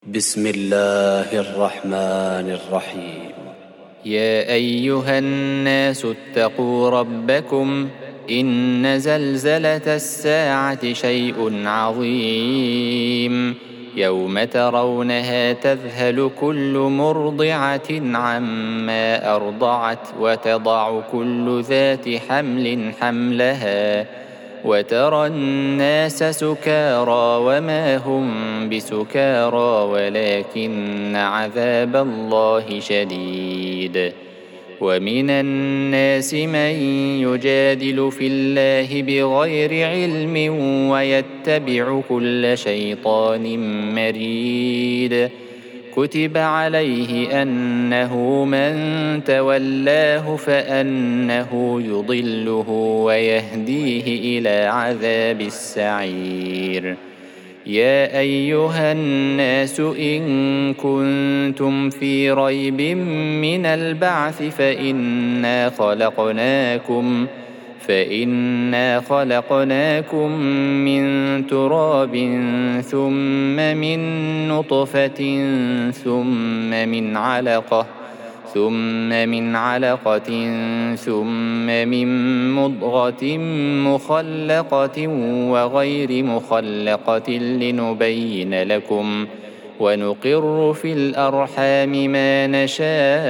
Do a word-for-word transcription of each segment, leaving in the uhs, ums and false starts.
بسم الله الرحمن الرحيم. يا أيها الناس اتقوا ربكم إن زلزلة الساعة شيء عظيم يوم ترونها تذهل كل مرضعة عما أرضعت وتضع كل ذات حمل حملها وترى الناس سكارى وما هم بسكارى ولكن عذاب الله شديد. ومن الناس من يجادل في الله بغير علم ويتبع كل شيطان مريد. كتب عليه أنه من تولاه فأنه يضله ويهديه إلى عذاب السعير. يا أيها الناس إن كنتم في ريب من البعث فإنا خلقناكم فإنا خلقناكم من تراب ثم من نطفة ثم من علقة ثم من علقة ثم من مضغة مخلقة وغير مخلقة لنبين لكم ونقر في الأرحام ما نشاء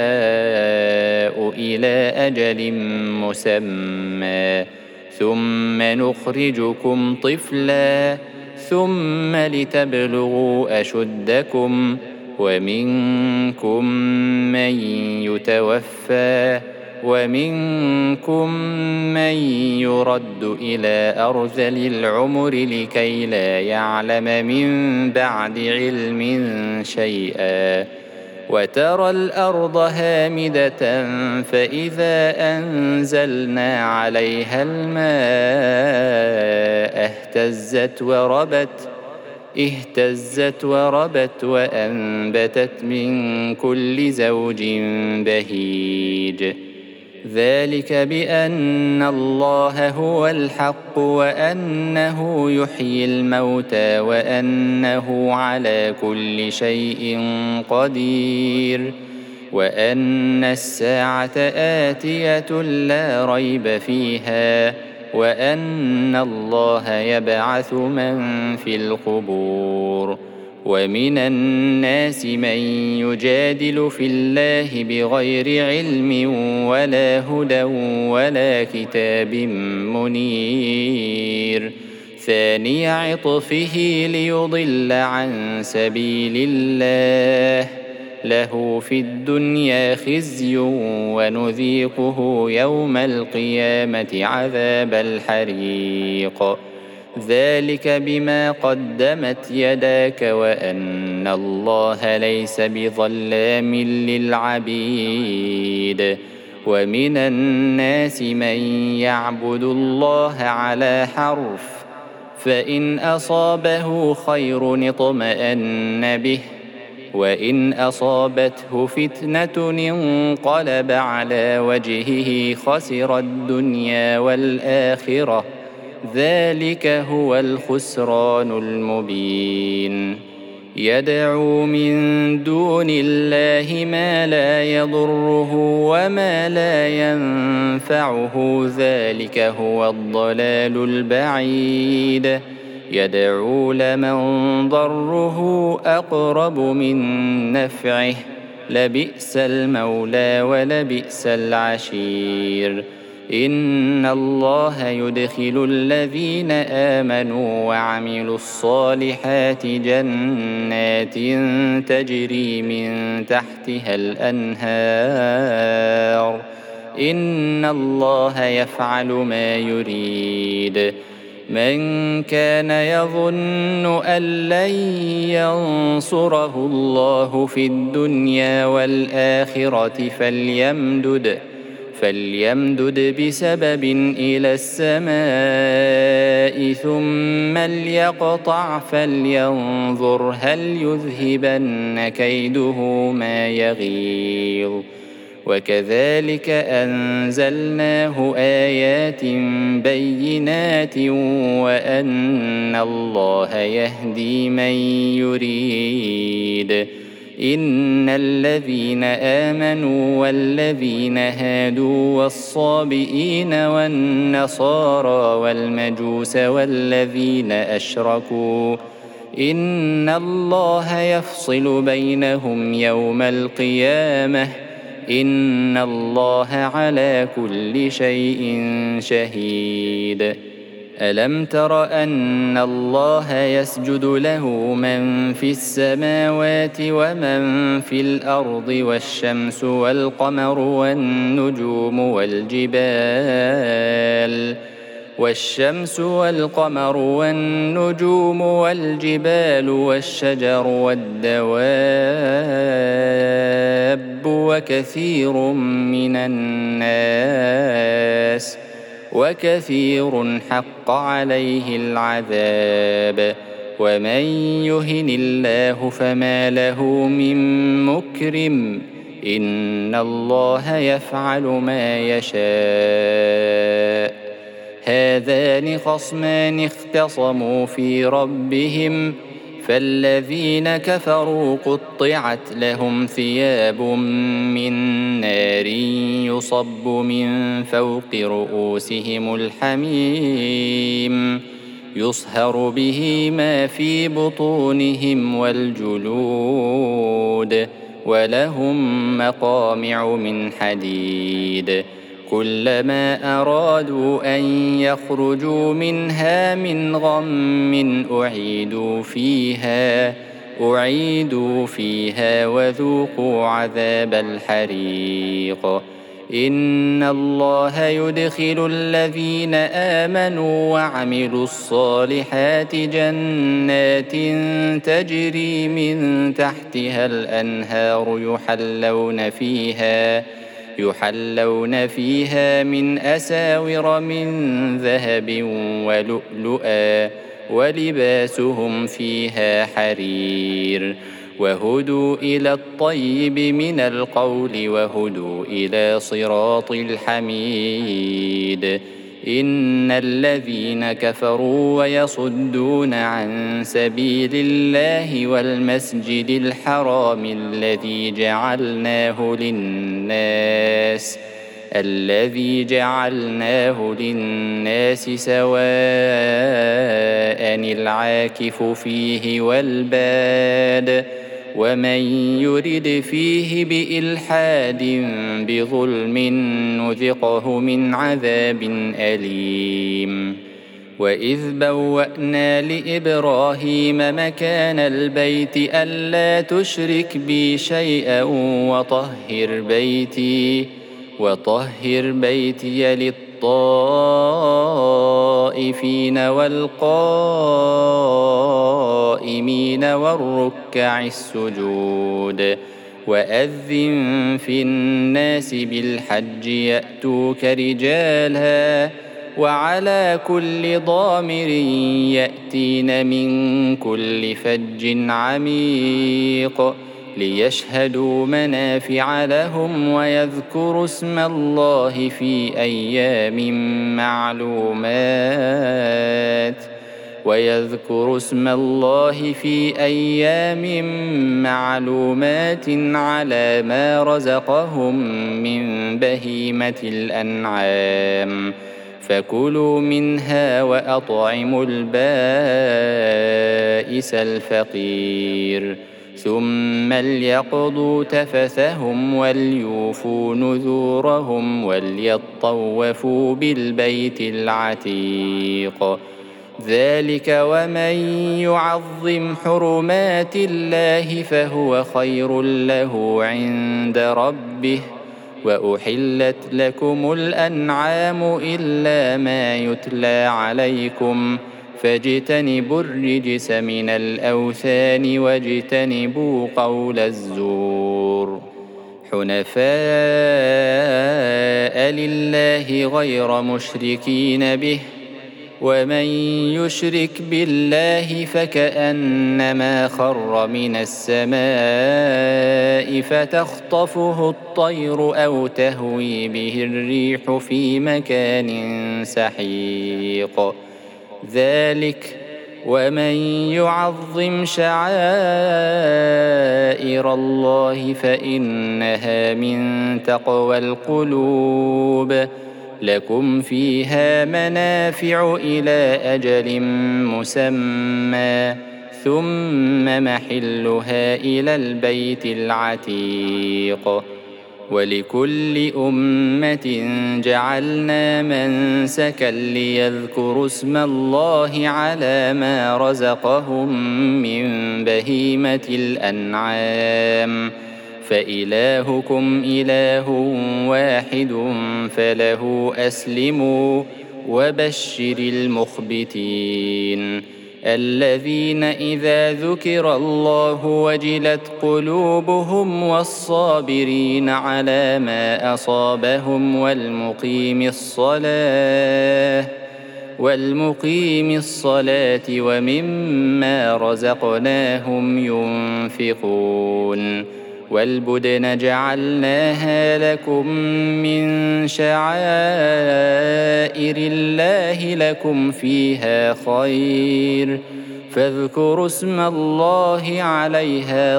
إلى أجل مسمى ثم نخرجكم طفلا ثم لتبلغوا أشدكم ومنكم من يتوفى ومنكم من يرد إلى أرذل العمر لكي لا يعلم من بعد علم شيئا. وترى الأرض هامدة فإذا أنزلنا عليها الماء اهتزت وربت اهتزت وربت وأنبتت من كل زوج بهيج. ذلك بأن الله هو الحق وأنه يحيي الموتى وأنه على كل شيء قدير وأن الساعة آتية لا ريب فيها وأن الله يبعث من في القبور. ومن الناس من يجادل في الله بغير علم ولا هدى ولا كتاب منير. ثاني عطفه ليضل عن سبيل الله له في الدنيا خزي ونذيقه يوم القيامة عذاب الحريق. ذلك بما قدمت يداك وأن الله ليس بظلام للعبيد. ومن الناس من يعبد الله على حرف فإن أصابه خير اطمأن به وإن أصابته فتنة انقلب على وجهه خسر الدنيا والآخرة ذلك هو الخسران المبين. يدعو من دون الله ما لا يضره وما لا ينفعه ذلك هو الضلال البعيد. يدعو لمن ضره أقرب من نفعه لبئس المولى ولبئس العشير. إن الله يدخل الذين آمنوا وعملوا الصالحات جنات تجري من تحتها الأنهار إن الله يفعل ما يريد. من كان يظن أن لن ينصره الله في الدنيا والآخرة فليمدد فليمدد بسبب إلى السماء ثم ليقطع فلينظر هل يذهبن كيده ما يغيظ. وكذلك أنزلناه آيات بينات وأن الله يهدي من يريد. إن الذين آمنوا والذين هادوا والصابئين والنصارى والمجوس والذين أشركوا إن الله يفصل بينهم يوم القيامة إن الله على كل شيء شهيد. ألم تر أن الله يسجد له من في السماوات ومن في الأرض والشمس والقمر والنجوم والجبال والشمس والقمر والنجوم والجبال والشجر والدواب وكثير من الناس وكثير حق عليه العذاب ومن يهن الله فما له من مكرم إن الله يفعل ما يشاء. هذان خصمان اختصموا في ربهم فالذين كفروا قطعت لهم ثياب من نار يصب من فوق رؤوسهم الحميم يصهر به ما في بطونهم والجلود ولهم مقامع من حديد كلما أرادوا أن يخرجوا منها من غم أعيدوا فيها أعيدوا فيها وذوقوا عذاب الحريق. إن الله يدخل الذين آمنوا وعملوا الصالحات جنات تجري من تحتها الأنهار يحلون فيها يحلون فيها من أساور من ذهب ولؤلؤا ولباسهم فيها حرير وهدوا إلى الطيب من القول وهدوا إلى صراط الحميد. إن الذين كفروا ويصدون عن سبيل الله والمسجد الحرام الذي جعلناه للناس الذي جعلناه للناس سواء العاكف فيه والباد ومن يرد فيه بإلحاد بظلم نذقه من عذاب أليم. وإذ بوأنا لإبراهيم مكان البيت ألا تشرك بي شيئا وطهر بيتي وطهر بيتي للطائفين والقائمين والركع السجود وأذن في الناس بالحج يأتوك رجالا وعلى كل ضامر يأتين من كل فج عميق ليشهدوا منافع لهم ويذكروا اسم الله في أيام معلومات ويذكروا اسم الله في أيام معلومات على ما رزقهم من بهيمة الأنعام فكلوا منها وأطعموا البائس الفقير ثم ليقضوا تفثهم وليوفوا نذورهم وليطوفوا بالبيت العتيق. ذلك ومن يعظم حرمات الله فهو خير له عند ربه وأحلت لكم الأنعام إلا ما يتلى عليكم فاجتنبوا الرجس من الأوثان واجتنبوا قول الزور حنفاء لله غير مشركين به ومن يشرك بالله فكأنما خر من السماء فتخطفه الطير أو تهوي به الريح في مكان سحيق ذلك ومن يعظم شعائر الله فإنها من تقوى القلوب لكم فيها منافع إلى أجل مسمى ثم محلها إلى البيت العتيق ولكل أمة جعلنا منسكا ليذكروا اسم الله على ما رزقهم من بهيمة الأنعام فإلهكم إله واحد فله أسلموا وبشر المخبتين الذين إذا ذكر الله وجلت قلوبهم والصابرين على ما أصابهم والمقيم الصلاة والمقيم الصلاة ومما رزقناهم ينفقون والبدن جعلناها لكم من شعائر الله لكم فيها خير فاذكروا اسم الله عليها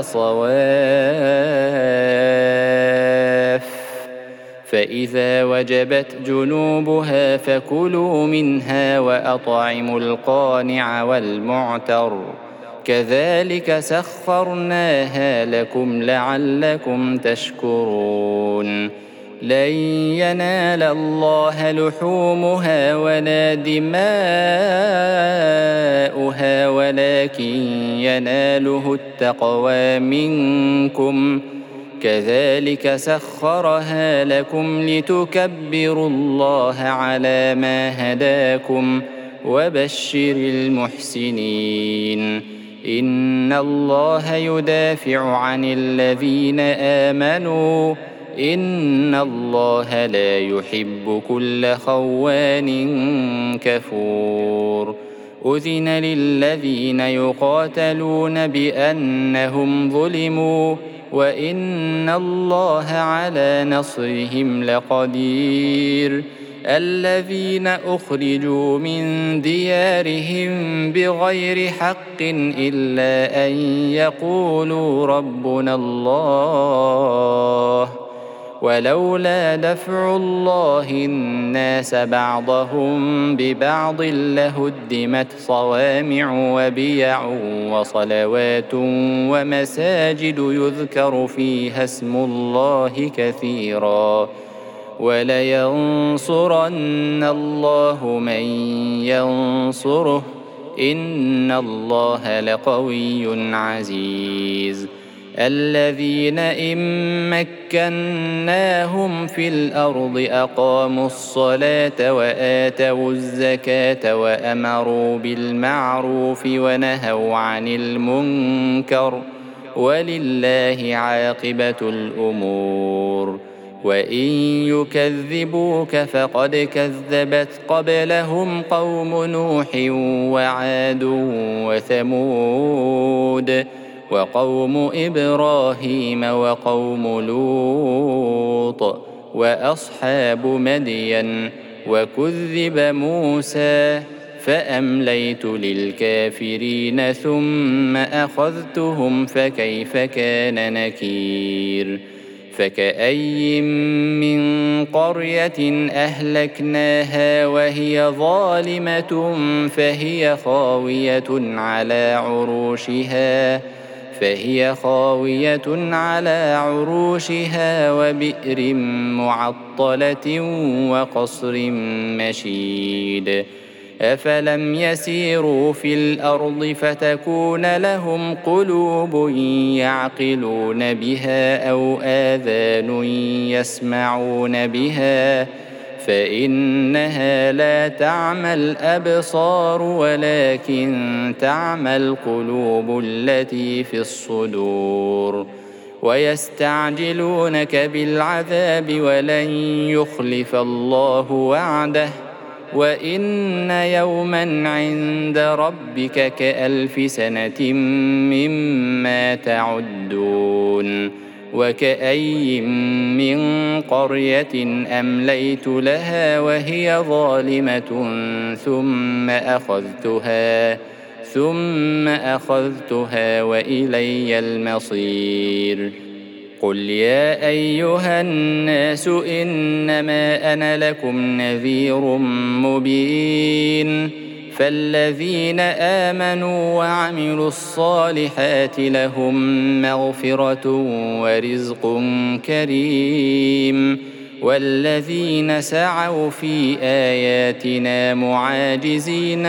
صواف فإذا وجبت جنوبها فكلوا منها وأطعموا القانع والمعتر كذلك سخرناها لكم لعلكم تشكرون لن ينال الله لحومها ولا دماؤها ولكن يناله التقوى منكم كذلك سخرها لكم لتكبروا الله على ما هداكم وبشر المحسنين إن الله يدافع عن الذين آمنوا إن الله لا يحب كل خوان كفور أذن للذين يقاتلون بأنهم ظلموا وإن الله على نصرهم لقدير الذين أخرجوا من ديارهم بغير حق إلا أن يقولوا ربنا الله ولولا دفع الله الناس بعضهم ببعض لهدمت صوامع وبيع وصلوات ومساجد يذكر فيها اسم الله كثيرا ولينصرن الله من ينصره إن الله لقوي عزيز الذين إن مكناهم في الأرض أقاموا الصلاة وآتوا الزكاة وأمروا بالمعروف ونهوا عن المنكر ولله عاقبة الأمور وإن يكذبوك فقد كذبت قبلهم قوم نوح وعاد وثمود وقوم إبراهيم وقوم لوط وأصحاب مدين وكذب موسى فأمليت للكافرين ثم أخذتهم فكيف كان نكير فكأي من قرية أهلكناها وهي ظالمة فهي خاوية على عروشها فهي خاوية على عروشها وبئر معطلة وقصر مشيد أفلم يسيروا في الأرض فتكون لهم قلوب يعقلون بها أو آذان يسمعون بها فإنها لا تعمى الأبصار ولكن تعمى القلوب التي في الصدور ويستعجلونك بالعذاب ولن يخلف الله وعده وإن يوما عند ربك كألف سنة مما تعدون وكأي من قرية أمليت لها وهي ظالمة ثم أخذتها ثم أخذتها وإلي المصير قل يا أيها الناس إنما أنا لكم نذير مبين فالذين آمنوا وعملوا الصالحات لهم مغفرة ورزق كريم والذين سعوا في آياتنا معاجزين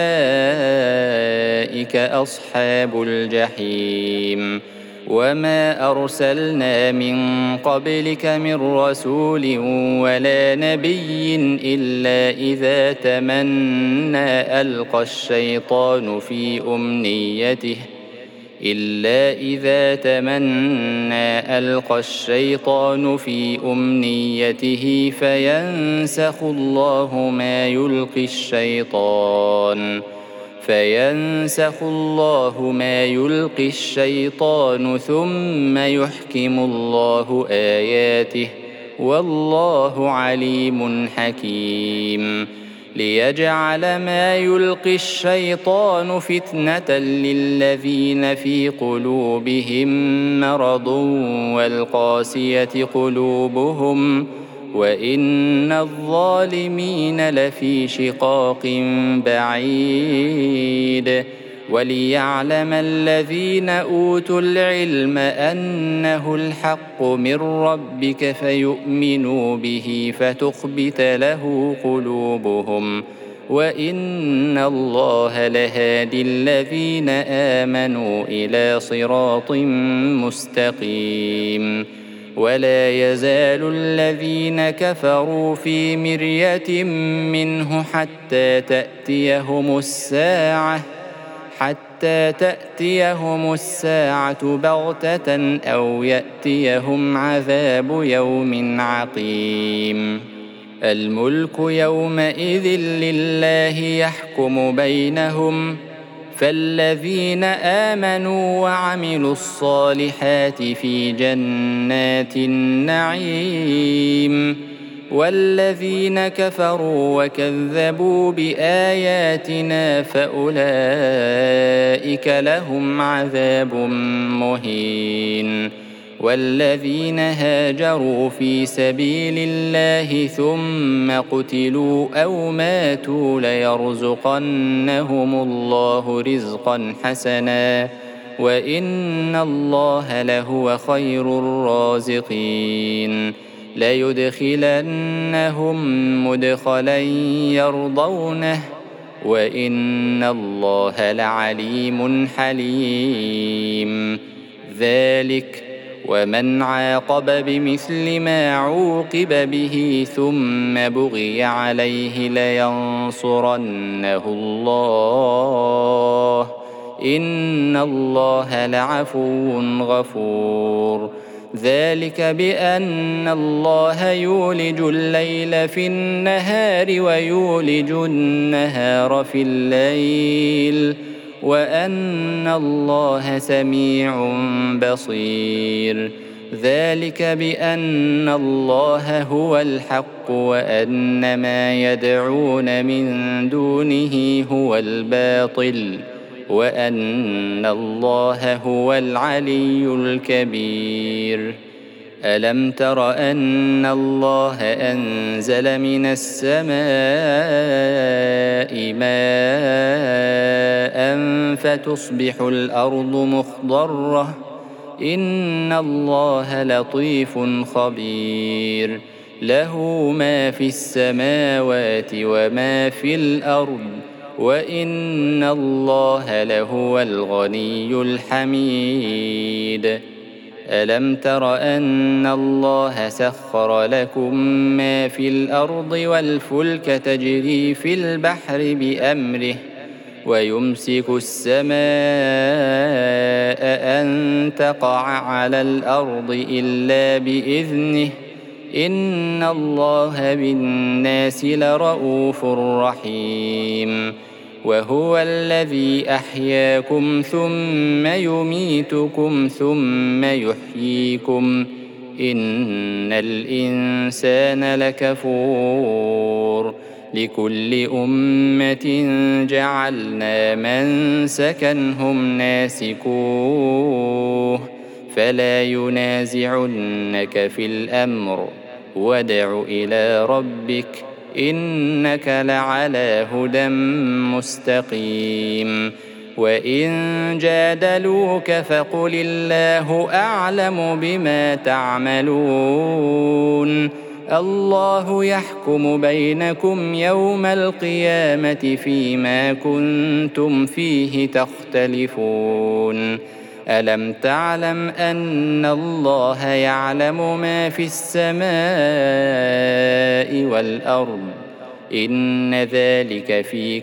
أولئك أصحاب الجحيم وما أرسلنا من قبلك من رسول ولا نبي إلا إذا تمنى ألقى الشيطان في أمنيته إلا إذا تمنى ألقى الشيطان في أمنيته فينسخ الله ما يلقي الشيطان فينسخ الله ما يلقي الشيطان ثم يحكم الله آياته والله عليم حكيم ليجعل ما يلقي الشيطان فتنة للذين في قلوبهم مرض والقاسية قلوبهم وإن الظالمين لفي شقاق بعيد وليعلم الذين أوتوا العلم أنه الحق من ربك فيؤمنوا به فتخبت له قلوبهم وإن الله لهادي الذين آمنوا إلى صراط مستقيم ولا يزال الذين كفروا في مرية منه حتى تأتيهم الساعة حتى تأتيهم الساعة بغتة أو يأتيهم عذاب يوم عقيم الملك يومئذ لله يحكم بينهم فالذين آمنوا وعملوا الصالحات في جنات النعيم والذين كفروا وكذبوا بآياتنا فأولئك لهم عذاب مهين والذين هاجروا في سبيل الله ثم قتلوا أو ماتوا ليرزقنهم الله رزقا حسنا وإن الله لهو خير الرازقين ليدخلنهم مدخلا يرضونه وإن الله لعليم حليم ذلك ومن عاقب بمثل ما عوقب به ثم بغي عليه لينصرنه الله إن الله لعفو غفور ذلك بأن الله يولج الليل في النهار ويولج النهار في الليل وأن الله سميع بصير ذلك بأن الله هو الحق وأن ما يدعون من دونه هو الباطل وأن الله هو العلي الكبير ألم تر أن الله أنزل من السماء ماء فتصبح الأرض مخضرة إن الله لطيف خبير له ما في السماوات وما في الأرض وإن الله لهو الغني الحميد ألم تر أن الله سخر لكم ما في الأرض والفلك تجري في البحر بأمره ويمسك السماء أن تقع على الأرض إلا بإذنه إن الله بالناس لرءوف رحيم وهو الذي أحياكم ثم يميتكم ثم يحييكم إن الإنسان لكفور لكل أمة جعلنا منسكا هم ناسكوه فلا ينازعنك في الأمر وادع إلى ربك إنك لعلى هدى مستقيم وإن جادلوك فقل الله أعلم بما تعملون الله يحكم بينكم يوم القيامة فيما كنتم فيه تختلفون ألم تعلم أن الله يعلم ما في السماء والأرض إن ذلك في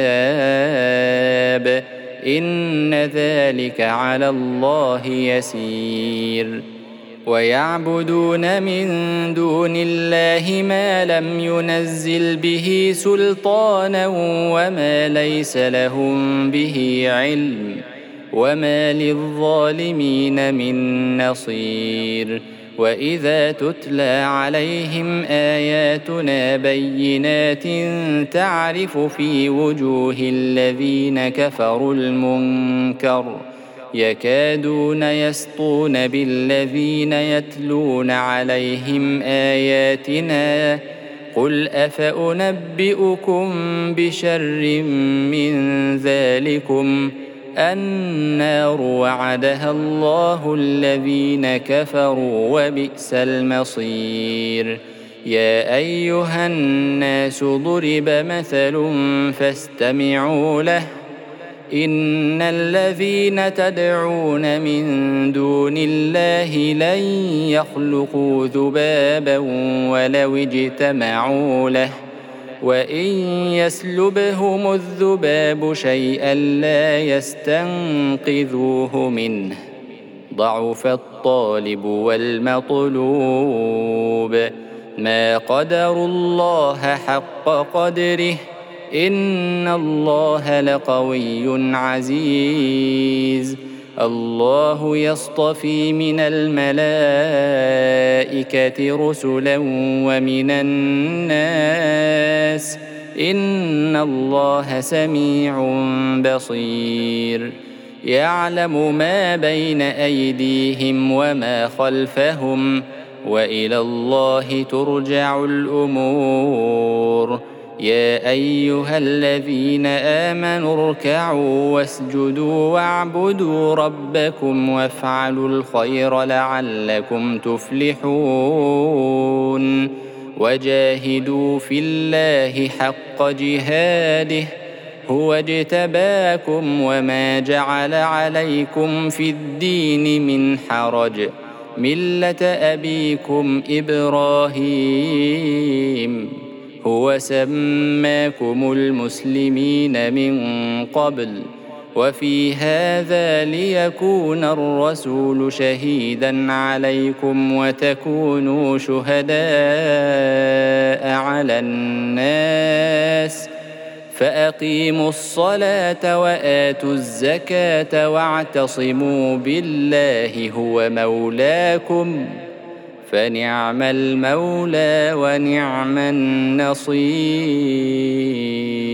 كتاب إن ذلك على الله يسير ويعبدون من دون الله ما لم ينزل به سلطانا وما ليس لهم به علم وما للظالمين من نصير وإذا تتلى عليهم آياتنا بينات تعرف في وجوه الذين كفروا المنكر يكادون يسطون بالذين يتلون عليهم آياتنا قل أفأنبئكم بشر من ذلكم النار وعدها الله الذين كفروا وبئس المصير يا أيها الناس ضرب مثل فاستمعوا له إن الذين تدعون من دون الله لن يخلقوا ذبابا ولو اجتمعوا له وإن يسلبهم الذباب شيئا لا يستنقذوه منه ضعف الطالب والمطلوب ما قدروا الله حق قدره إن الله لقوي عزيز الله يصطفي من الملائكة رسلا ومن الناس إن الله سميع بصير يعلم ما بين أيديهم وما خلفهم وإلى الله ترجع الأمور يا أيها الذين آمنوا اركعوا واسجدوا واعبدوا ربكم وافعلوا الخير لعلكم تفلحون وجاهدوا في الله حق جهاده هو اجتباكم وما جعل عليكم في الدين من حرج ملة أبيكم إبراهيم هو سماكم المسلمين من قبل وفي هذا ليكون الرسول شهيدا عليكم وتكونوا شهداء على الناس فأقيموا الصلاة وآتوا الزكاة واعتصموا بالله هو مولاكم فنعم المولى ونعم النصير.